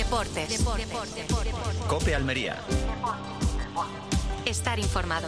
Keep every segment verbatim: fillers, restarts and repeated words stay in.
Deportes. Deportes. Deportes. COPE Almería. Estar informado.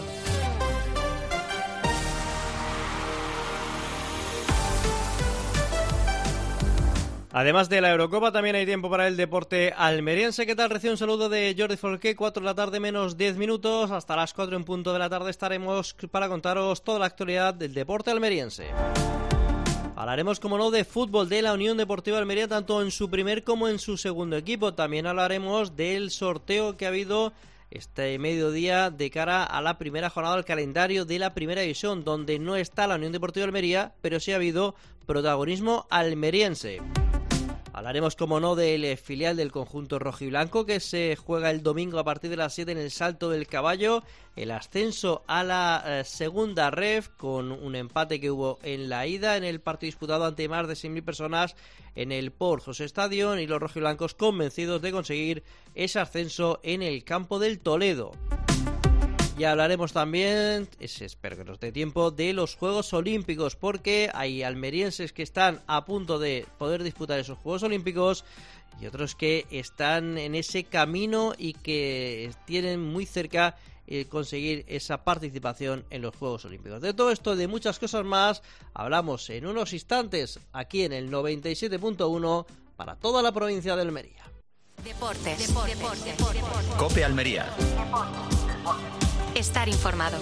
Además de la Eurocopa, también hay tiempo para el deporte almeriense. ¿Qué tal? Recibe un saludo de Jordi Folqué. cuatro de la tarde menos diez minutos. Hasta las cuatro en punto de la tarde estaremos para contaros toda la actualidad del deporte almeriense. Hablaremos, como no, de fútbol de la Unión Deportiva Almería, tanto en su primer como en su segundo equipo. También hablaremos del sorteo que ha habido este mediodía de cara a la primera jornada del calendario de la Primera División, donde no está la Unión Deportiva Almería, pero sí ha habido protagonismo almeriense. Hablaremos, como no, del filial del conjunto rojiblanco que se juega el domingo a partir de las siete en el Salto del Caballo, el ascenso a la eh, segunda ref, con un empate que hubo en la ida en el partido disputado ante más de seis mil personas en el Port José Stadium, y los rojiblancos convencidos de conseguir ese ascenso en el campo del Toledo. Y hablaremos también, espero que nos dé tiempo, de los Juegos Olímpicos, porque hay almerienses que están a punto de poder disputar esos Juegos Olímpicos y otros que están en ese camino y que tienen muy cerca eh, conseguir esa participación en los Juegos Olímpicos. De todo esto y de muchas cosas más hablamos en unos instantes aquí en el noventa y siete punto uno para toda la provincia de Almería. Deportes. Deportes. Deportes. Deportes. COPE Almería. Estar informado.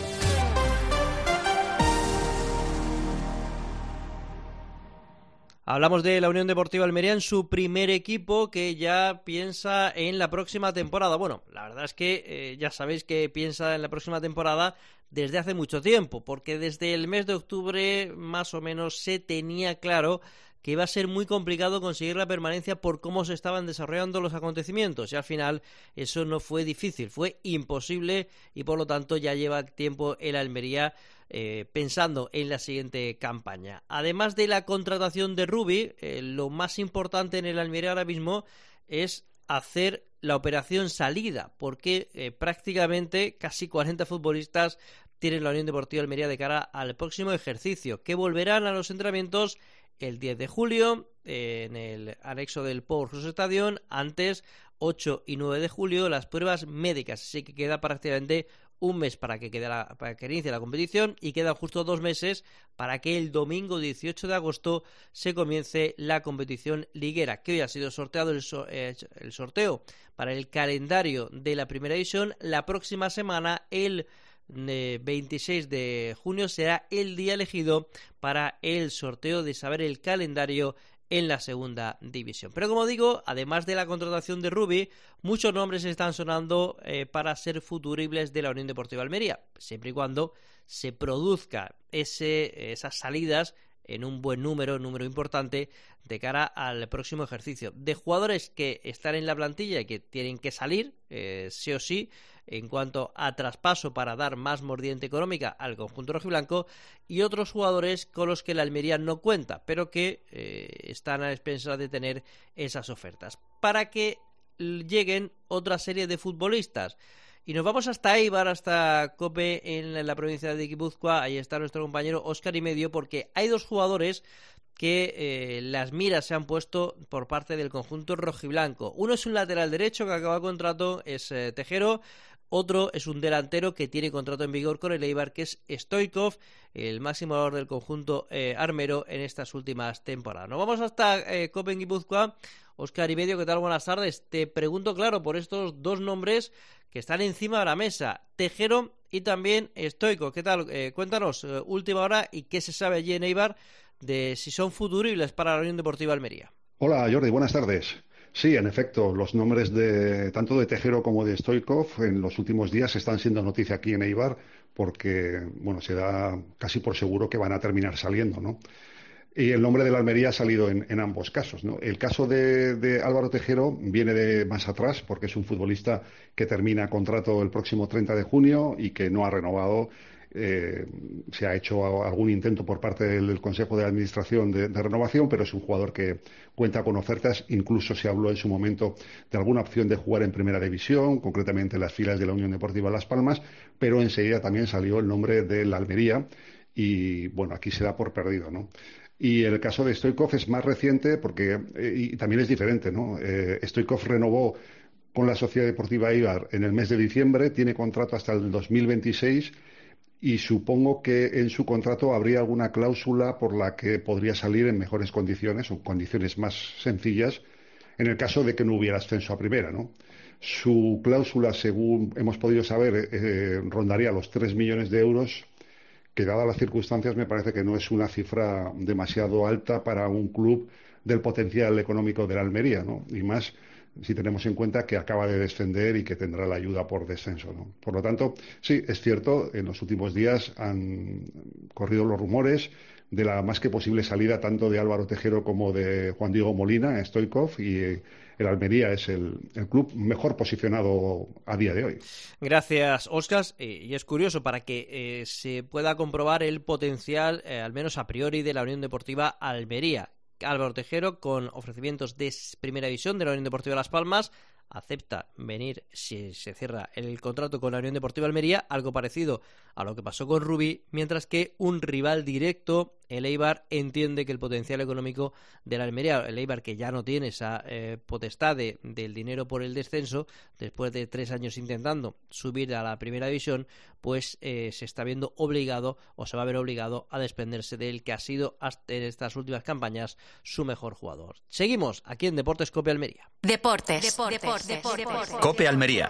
Hablamos de la Unión Deportiva Almería en su primer equipo, que ya piensa en la próxima temporada. Bueno, la verdad es que eh, ya sabéis que piensa en la próxima temporada desde hace mucho tiempo, porque desde el mes de octubre más o menos se tenía claro que iba a ser muy complicado conseguir la permanencia por cómo se estaban desarrollando los acontecimientos, y al final eso no fue difícil, fue imposible, y por lo tanto ya lleva tiempo el Almería eh, pensando en la siguiente campaña. Además de la contratación de Rubi, eh, lo más importante en el Almería ahora mismo es hacer la operación salida, porque eh, prácticamente casi cuarenta futbolistas tienen la Unión Deportiva Almería de cara al próximo ejercicio, que volverán a los entrenamientos el diez de julio eh, en el anexo del Port José Stadium. Antes, ocho y nueve de julio, las pruebas médicas, así que queda prácticamente un mes para que, quede la, para que inicie la competición, y quedan justo dos meses para que el domingo dieciocho de agosto se comience la competición liguera, que hoy ha sido sorteado el, so, eh, el sorteo para el calendario de la Primera División. La próxima semana, el veintiséis de junio, será el día elegido para el sorteo de saber el calendario en la segunda división. Pero como digo, además de la contratación de Rubi, muchos nombres están sonando eh, para ser futuribles de la Unión Deportiva Almería, siempre y cuando se produzca ese, esas salidas en un buen número, un número importante de cara al próximo ejercicio. De jugadores que están en la plantilla y que tienen que salir, eh, sí o sí, en cuanto a traspaso para dar más mordiente económica al conjunto rojiblanco, y otros jugadores con los que la Almería no cuenta, pero que eh, están a expensas de tener esas ofertas, para que lleguen otra serie de futbolistas. Y nos vamos hasta Eibar, hasta Cope en la provincia de Guipúzcoa. Ahí está nuestro compañero Óscar y Medio, porque hay dos jugadores que eh, las miras se han puesto por parte del conjunto rojiblanco. Uno es un lateral derecho que acaba contrato, es eh, Tejero. Otro es un delantero que tiene contrato en vigor con el Eibar, que es Stoichkov, el máximo valor del conjunto eh, armero en estas últimas temporadas. Nos vamos hasta eh, Cope en Guipúzcoa. Óscar y Medio, ¿qué tal? Buenas tardes. Te pregunto, claro, por estos dos nombres que están encima de la mesa, Tejero y también Stoichkov. ¿Qué tal? Eh, cuéntanos, eh, última hora, y qué se sabe allí en Eibar de si son futuribles para la Unión Deportiva Almería. Hola, Jordi, buenas tardes. Sí, en efecto, los nombres de tanto de Tejero como de Stoichkov en los últimos días están siendo noticia aquí en Eibar, porque bueno, se da casi por seguro que van a terminar saliendo, ¿no? Y el nombre de la Almería ha salido en, en ambos casos, ¿no? El caso de, de Álvaro Tejero viene de más atrás, porque es un futbolista que termina contrato el próximo treinta de junio y que no ha renovado. Eh, se ha hecho algún intento por parte del, del Consejo de Administración de, de renovación, pero es un jugador que cuenta con ofertas. Incluso se habló en su momento de alguna opción de jugar en Primera División, concretamente en las filas de la Unión Deportiva Las Palmas, pero enseguida también salió el nombre de la Almería y, bueno, aquí se da por perdido, ¿no? Y el caso de Stoichkov es más reciente porque eh, y también es diferente, ¿no? Eh, Stoichkov renovó con la Sociedad Deportiva Eibar en el mes de diciembre, tiene contrato hasta el dos mil veintiséis y supongo que en su contrato habría alguna cláusula por la que podría salir en mejores condiciones o condiciones más sencillas en el caso de que no hubiera ascenso a primera, ¿no? Su cláusula, según hemos podido saber, eh, rondaría los tres millones de euros, que dadas las circunstancias me parece que no es una cifra demasiado alta para un club del potencial económico de la Almería, ¿no? Y más si tenemos en cuenta que acaba de descender y que tendrá la ayuda por descenso, ¿no? Por lo tanto, sí, es cierto, en los últimos días han corrido los rumores de la más que posible salida tanto de Álvaro Tejero como de Juan Diego Molina en Stoichkov, y eh, el Almería es el, el club mejor posicionado a día de hoy. Gracias, Óscar. Eh, y es curioso para que eh, se pueda comprobar el potencial, eh, al menos a priori, de la Unión Deportiva Almería. Álvaro Tejero, con ofrecimientos de Primera División de la Unión Deportiva Las Palmas, acepta venir, si se cierra el contrato con la Unión Deportiva Almería, algo parecido a lo que pasó con Rubí, mientras que un rival directo, el Eibar, entiende que el potencial económico de la Almería, el Eibar que ya no tiene esa eh, potestad de, del dinero por el descenso, después de tres años intentando subir a la Primera División, pues eh, se está viendo obligado o se va a ver obligado a desprenderse del que ha sido hasta en estas últimas campañas su mejor jugador. Seguimos aquí en Deportes Cope Almería. Deportes. Deportes. Deportes. Deportes. Deportes. Cope Almería.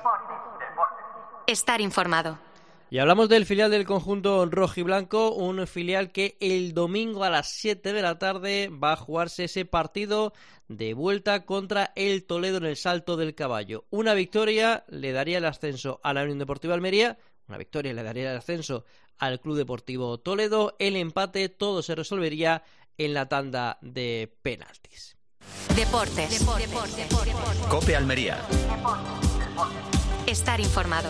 Estar informado. Y hablamos del filial del conjunto rojiblanco, un filial que el domingo a las siete de la tarde va a jugarse ese partido de vuelta contra el Toledo en el Salto del Caballo. Una victoria le daría el ascenso a la Unión Deportiva Almería, una victoria le daría el ascenso al Club Deportivo Toledo, el empate todo se resolvería en la tanda de penaltis. Deportes. Deportes. Deportes. Deportes. Cope Almería. Estar informado.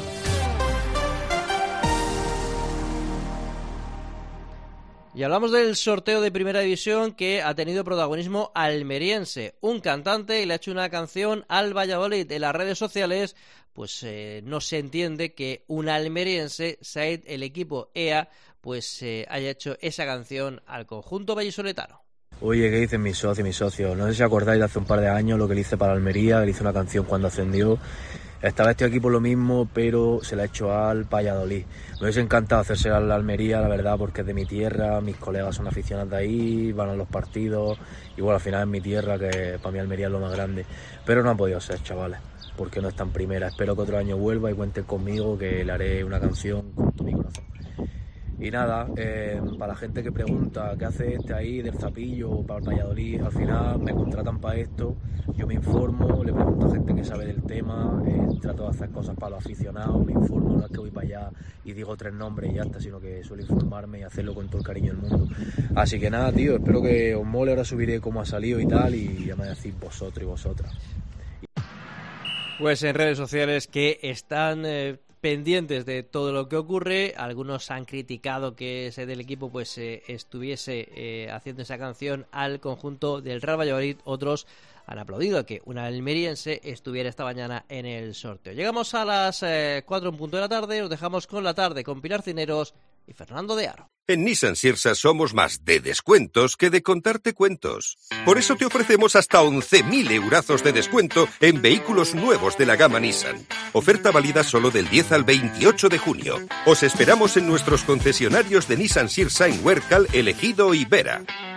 Y hablamos del sorteo de Primera División que ha tenido protagonismo almeriense. Un cantante le ha hecho una canción al Valladolid. En las redes sociales pues eh, no se entiende que un almeriense, Said, el equipo E A, pues eh, haya hecho esa canción al conjunto vallisoletano. Oye, ¿qué dicen mis socios, mis socios? No sé si acordáis de hace un par de años lo que le hice para Almería, le hice una canción cuando ascendió. Esta vez estoy aquí por lo mismo, pero se la he hecho al Valladolid. Me hubiese encantado hacérsela a la Almería, la verdad, porque es de mi tierra, mis colegas son aficionados de ahí, van a los partidos, y bueno, al final es mi tierra, que para mí Almería es lo más grande. Pero no ha podido ser, chavales, porque no está en primera. Espero que otro año vuelva y cuenten conmigo, que le haré una canción con todo mi corazón. Y nada, eh, para la gente que pregunta qué hace este ahí del Zapillo o para el Valladolid, al final me contratan para esto, yo me informo, le pregunto a gente que sabe del tema, eh, trato de hacer cosas para los aficionados, me informo, no es que voy para allá y digo tres nombres y ya está, sino que suelo informarme y hacerlo con todo el cariño del mundo. Así que nada, tío, espero que os mole, ahora subiré cómo ha salido y tal, y ya me decís vosotros y vosotras. Pues en redes sociales que están eh, pendientes de todo lo que ocurre, algunos han criticado que ese del equipo pues eh, estuviese eh, haciendo esa canción al conjunto del Real Valladolid, otros han aplaudido que un almeriense estuviera esta mañana en el sorteo. Llegamos a las eh, cuatro en punto de la tarde, os dejamos con la tarde con Pilar Cineros y Fernando de Aro. En Nissan Sirsa somos más de descuentos que de contarte cuentos. Por eso te ofrecemos hasta once mil eurazos de descuento en vehículos nuevos de la gama Nissan. Oferta válida solo del diez al veintiocho de junio. Os esperamos en nuestros concesionarios de Nissan Sirsa en Huércal, Elegido y Vera.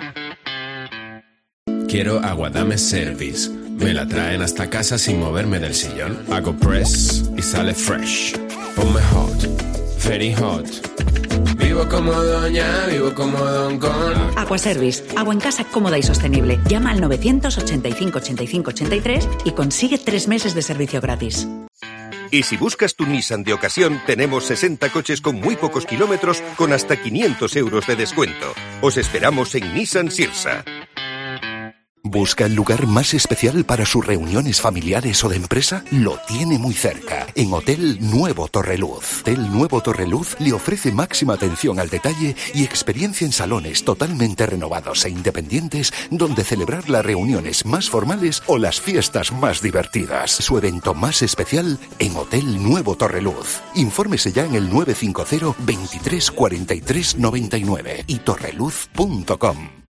Quiero Aguadame Service. Me la traen hasta casa sin moverme del sillón. Hago press y sale fresh. Ponme hot, very hot. Vivo como doña, vivo como don con... Aquaservice, agua en casa cómoda y sostenible. Llama al novecientos ochenta y cinco ochenta y cinco ochenta y tres y consigue tres meses de servicio gratis. Y si buscas tu Nissan de ocasión, tenemos sesenta coches con muy pocos kilómetros con hasta quinientos euros de descuento. Os esperamos en Nissan Sirsa. ¿Busca el lugar más especial para sus reuniones familiares o de empresa? Lo tiene muy cerca, en Hotel Nuevo Torreluz. Hotel Nuevo Torreluz le ofrece máxima atención al detalle y experiencia en salones totalmente renovados e independientes donde celebrar las reuniones más formales o las fiestas más divertidas. Su evento más especial en Hotel Nuevo Torreluz. Infórmese ya en el nueve cinco cero veintitrés cuarenta y tres noventa y nueve y torreluz punto com.